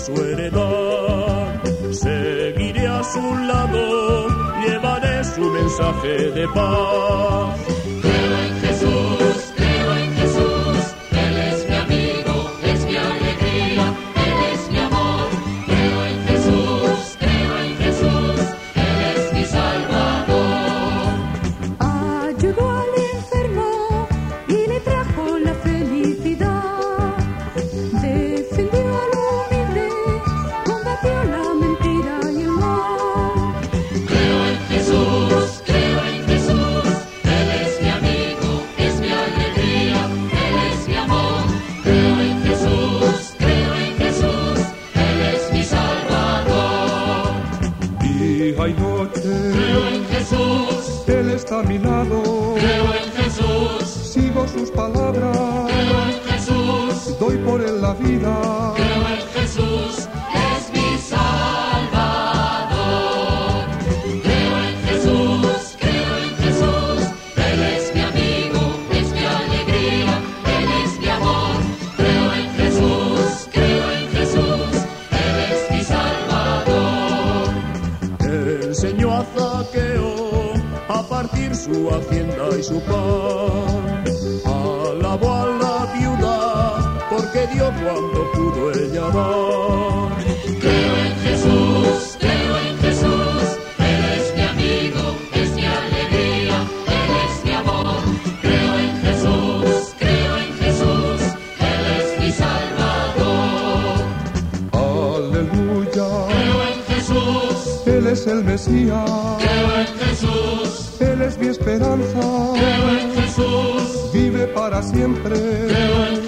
su heredad. Seguiré a su lado, llevaré su mensaje de paz. Creo en Jesús, Él es mi amigo, es mi alegría, Él es mi amor. Creo en Jesús, Él es mi Salvador. Ayudó al enfermo y le trajo la felicidad. Defendió al humilde, combatió la mentira y el mal. Creo en Jesús, Él es mi amigo, es mi alegría, Él es mi amor. Creo en Jesús, Él es mi Salvador. Día y noche, Creo en Jesús, Él está a mi lado. creo en Jesús, Sigo sus palabras, creo en Jesús, doy por él la vida. creo en Jesús, es mi Salvador. Creo en Jesús, Él es mi amigo, es mi alegría, Él es mi amor. Creo en Jesús, Él es mi Salvador. Enseñó a Zaqueo a partir su hacienda y su pan. Alabó a la viuda porque dio cuando pudo ella dar. Creo en Jesús, Él es mi amigo, es mi alegría, Él es mi amor. Creo en Jesús, Él es mi Salvador. Aleluya, Creo en Jesús, Él es el Mesías, creo en Jesús, Él es mi esperanza. creo en Jesús, Vive para siempre. creo en